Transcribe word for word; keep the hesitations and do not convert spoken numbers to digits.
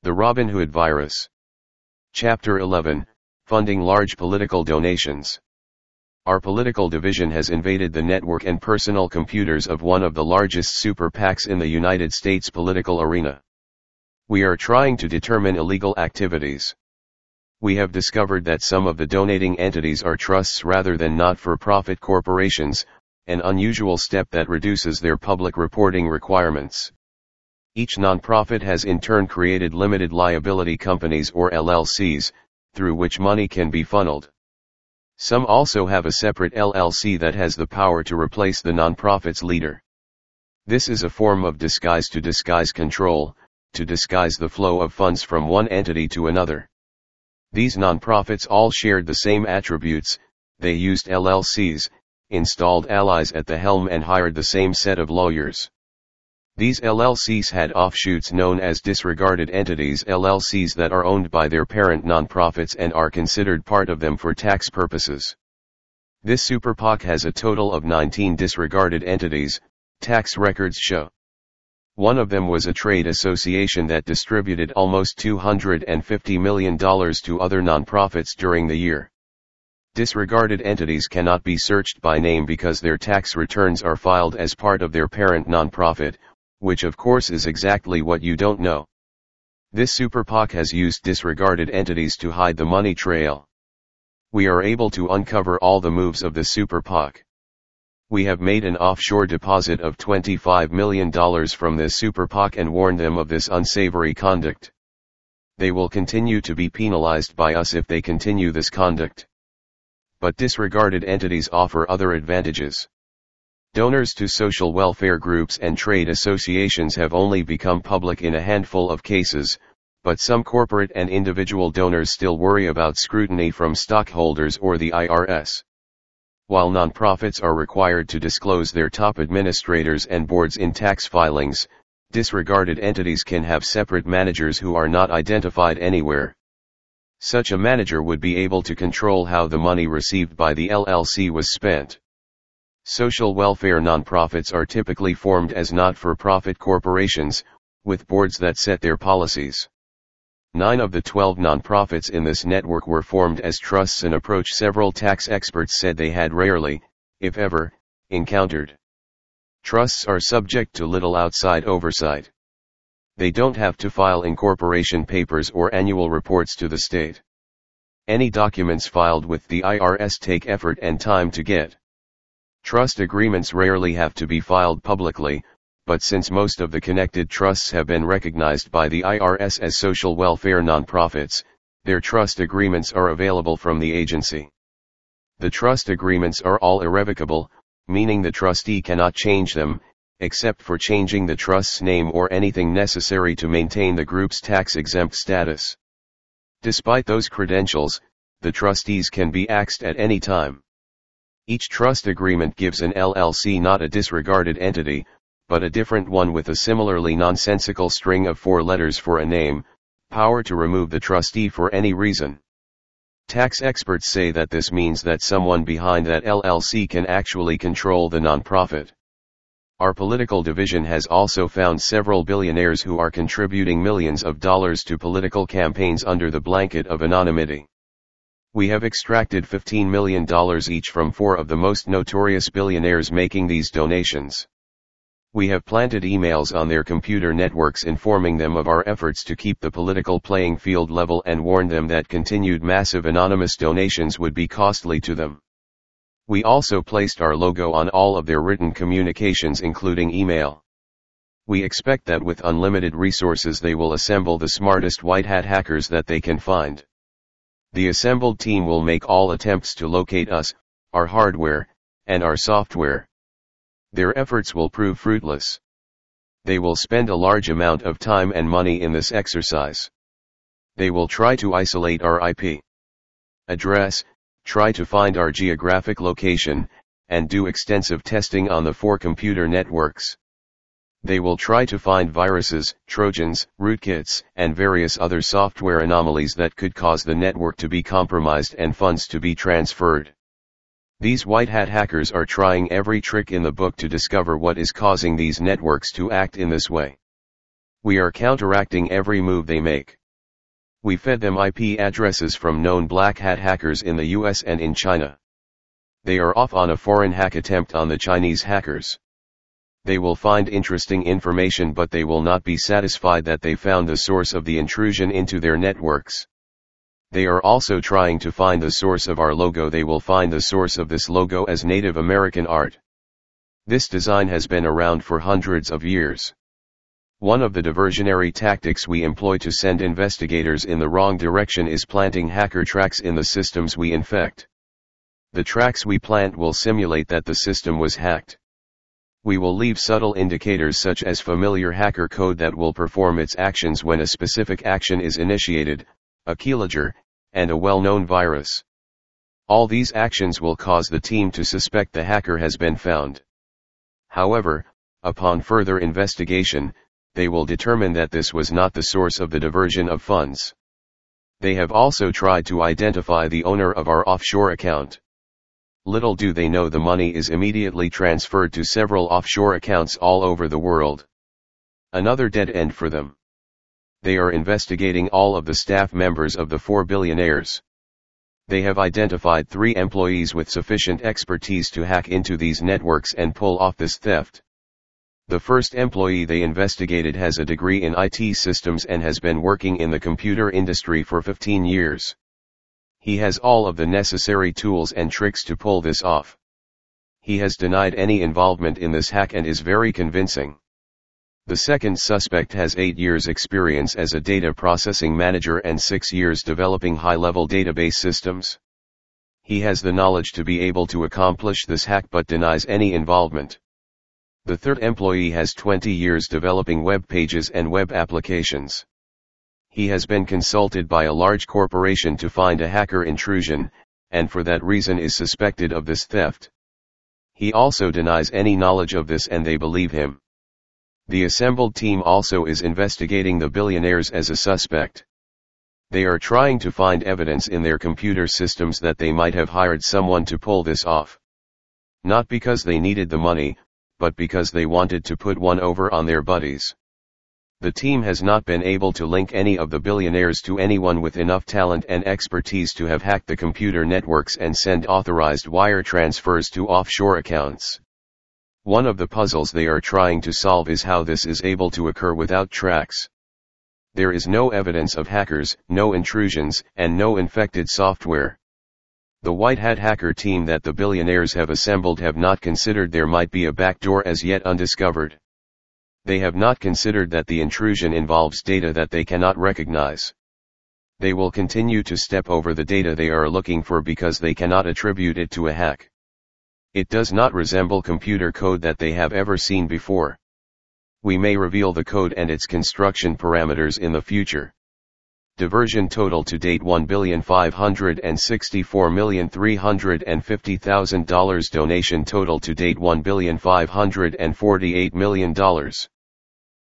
The Robinhood Virus. Chapter eleven, Funding Large Political Donations. Our political division has invaded the network and personal computers of one of the largest super PACs in the United States political arena. We are trying to determine illegal activities. We have discovered that some of the donating entities are trusts rather than not-for-profit corporations, an unusual step that reduces their public reporting requirements. Each nonprofit has in turn created limited liability companies or L L Cs, through which money can be funneled. Some also have a separate L L C that has the power to replace the nonprofit's leader. This is a form of disguise to disguise control, to disguise the flow of funds from one entity to another. These nonprofits all shared the same attributes. They used L L Cs, installed allies at the helm and hired the same set of lawyers. These L L Cs had offshoots known as disregarded entities, L L Cs that are owned by their parent nonprofits and are considered part of them for tax purposes. This super PAC has a total of nineteen disregarded entities, tax records show. One of them was a trade association that distributed almost two hundred fifty million dollars to other nonprofits during the year. Disregarded entities cannot be searched by name because their tax returns are filed as part of their parent nonprofit, which of course is exactly what you don't know. This super PAC has used disregarded entities to hide the money trail. We are able to uncover all the moves of the super PAC. We have made an offshore deposit of twenty-five million dollars from this super PAC and warned them of this unsavory conduct. They will continue to be penalized by us if they continue this conduct. But disregarded entities offer other advantages. Donors to social welfare groups and trade associations have only become public in a handful of cases, but some corporate and individual donors still worry about scrutiny from stockholders or the I R S. While nonprofits are required to disclose their top administrators and boards in tax filings, disregarded entities can have separate managers who are not identified anywhere. Such a manager would be able to control how the money received by the L L C was spent. Social welfare nonprofits are typically formed as not-for-profit corporations, with boards that set their policies. Nine of the twelve nonprofits in this network were formed as trusts. An approach several tax experts said they had rarely, if ever, encountered. Trusts are subject to little outside oversight. They don't have to file incorporation papers or annual reports to the state. Any documents filed with the I R S take effort and time to get. Trust agreements rarely have to be filed publicly, but since most of the connected trusts have been recognized by the I R S as social welfare nonprofits, their trust agreements are available from the agency. The trust agreements are all irrevocable, meaning the trustee cannot change them, except for changing the trust's name or anything necessary to maintain the group's tax-exempt status. Despite those credentials, the trustees can be axed at any time. Each trust agreement gives an L L C not a disregarded entity, but a different one with a similarly nonsensical string of four letters for a name, power to remove the trustee for any reason. Tax experts say that this means that someone behind that L L C can actually control the nonprofit. Our political division has also found several billionaires who are contributing millions of dollars to political campaigns under the blanket of anonymity. We have extracted fifteen million dollars each from four of the most notorious billionaires making these donations. We have planted emails on their computer networks informing them of our efforts to keep the political playing field level and warned them that continued massive anonymous donations would be costly to them. We also placed our logo on all of their written communications, including email. We expect that with unlimited resources they will assemble the smartest white hat hackers that they can find. The assembled team will make all attempts to locate us, our hardware, and our software. Their efforts will prove fruitless. They will spend a large amount of time and money in this exercise. They will try to isolate our I P address, try to find our geographic location, and do extensive testing on the four computer networks. They will try to find viruses, trojans, rootkits, and various other software anomalies that could cause the network to be compromised and funds to be transferred. These white hat hackers are trying every trick in the book to discover what is causing these networks to act in this way. We are counteracting every move they make. We fed them I P addresses from known black hat hackers in the U S and in China. They are off on a foreign hack attempt on the Chinese hackers. They will find interesting information, but they will not be satisfied that they found the source of the intrusion into their networks. They are also trying to find the source of our logo. They will find the source of this logo as Native American art. This design has been around for hundreds of years. One of the diversionary tactics we employ to send investigators in the wrong direction is planting hacker tracks in the systems we infect. The tracks we plant will simulate that the system was hacked. We will leave subtle indicators such as familiar hacker code that will perform its actions when a specific action is initiated, a keylogger, and a well-known virus. All these actions will cause the team to suspect the hacker has been found. However, upon further investigation, they will determine that this was not the source of the diversion of funds. They have also tried to identify the owner of our offshore account. Little do they know the money is immediately transferred to several offshore accounts all over the world. Another dead end for them. They are investigating all of the staff members of the four billionaires. They have identified three employees with sufficient expertise to hack into these networks and pull off this theft. The first employee they investigated has a degree in I T systems and has been working in the computer industry for fifteen years. He has all of the necessary tools and tricks to pull this off. He has denied any involvement in this hack and is very convincing. The second suspect has eight years experience as a data processing manager and six years developing high-level database systems. He has the knowledge to be able to accomplish this hack but denies any involvement. The third employee has twenty years developing web pages and web applications. He has been consulted by a large corporation to find a hacker intrusion, and for that reason is suspected of this theft. He also denies any knowledge of this and they believe him. The assembled team also is investigating the billionaires as a suspect. They are trying to find evidence in their computer systems that they might have hired someone to pull this off. Not because they needed the money, but because they wanted to put one over on their buddies. The team has not been able to link any of the billionaires to anyone with enough talent and expertise to have hacked the computer networks and send authorized wire transfers to offshore accounts. One of the puzzles they are trying to solve is how this is able to occur without tracks. There is no evidence of hackers, no intrusions, and no infected software. The white hat hacker team that the billionaires have assembled have not considered there might be a backdoor as yet undiscovered. They have not considered that the intrusion involves data that they cannot recognize. They will continue to step over the data they are looking for because they cannot attribute it to a hack. It does not resemble computer code that they have ever seen before. We may reveal the code and its construction parameters in the future. Diversion total to date one billion five hundred sixty-four million three hundred fifty thousand dollars. Donation total to date one billion five hundred forty-eight million dollars.